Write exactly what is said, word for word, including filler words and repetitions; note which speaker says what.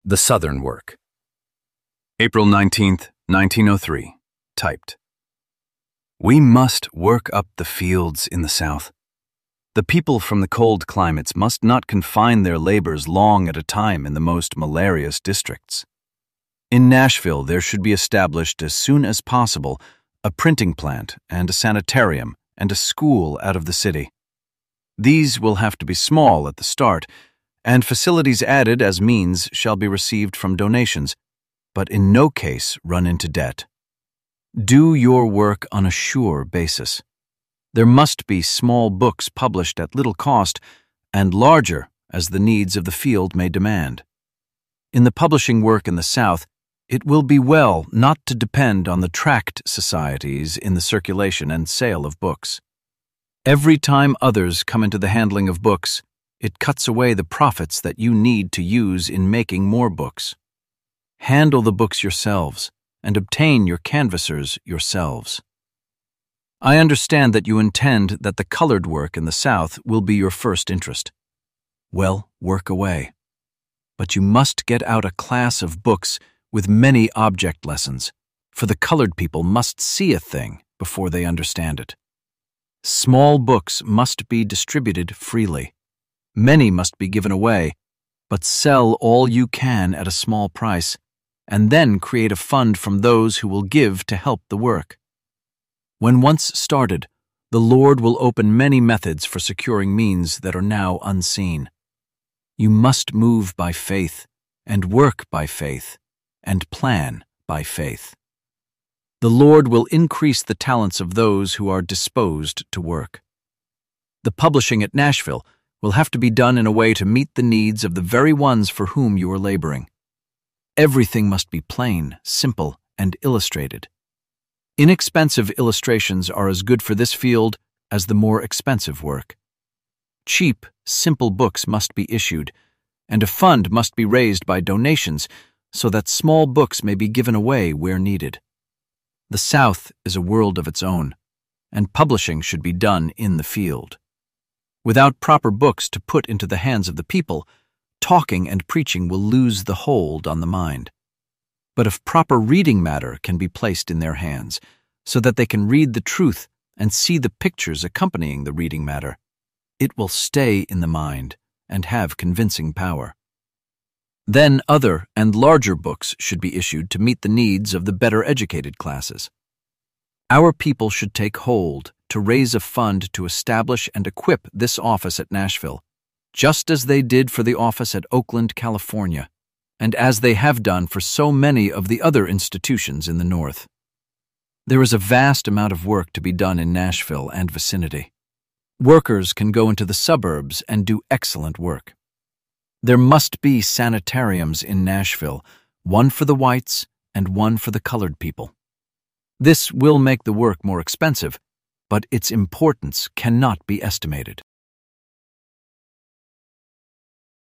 Speaker 1: The Southern Work. April nineteenth, nineteen oh three. Typed. We must work up the fields in the South. The people from the cold climates must not confine their labors long at a time in the most malarious districts. In Nashville, there should be established as soon as possible a printing plant and a sanitarium and a school out of the city. These will have to be small at the start, and facilities added as means shall be received from donations, but in no case run into debt. Do your work on a sure basis. There must be small books published at little cost and larger as the needs of the field may demand. In the publishing work in the South, it will be well not to depend on the tract societies in the circulation and sale of books. Every time others come into the handling of books, it cuts away the profits that you need to use in making more books. Handle the books yourselves and obtain your canvassers yourselves. I understand that you intend that the colored work in the South will be your first interest. Well, work away. But you must get out a class of books with many object lessons, for the colored people must see a thing before they understand it. Small books must be distributed freely. Many must be given away, but sell all you can at a small price, and then create a fund from those who will give to help the work. When once started, the Lord will open many methods for securing means that are now unseen. You must move by faith, and work by faith, and plan by faith. The Lord will increase the talents of those who are disposed to work. The publishing at Nashville will have to be done in a way to meet the needs of the very ones for whom you are laboring. Everything must be plain, simple, and illustrated. Inexpensive illustrations are as good for this field as the more expensive work. Cheap, simple books must be issued, and a fund must be raised by donations so that small books may be given away where needed. The South is a world of its own, and publishing should be done in the field. Without proper books to put into the hands of the people, talking and preaching will lose the hold on the mind. But if proper reading matter can be placed in their hands, so that they can read the truth and see the pictures accompanying the reading matter, it will stay in the mind and have convincing power. Then other and larger books should be issued to meet the needs of the better educated classes. Our people should take hold to raise a fund to establish and equip this office at Nashville, just as they did for the office at Oakland, California, and as they have done for so many of the other institutions in the North. There is a vast amount of work to be done in Nashville and vicinity. Workers can go into the suburbs and do excellent work. There must be sanitariums in Nashville, one for the whites and one for the colored people. This will make the work more expensive, but its importance cannot be estimated.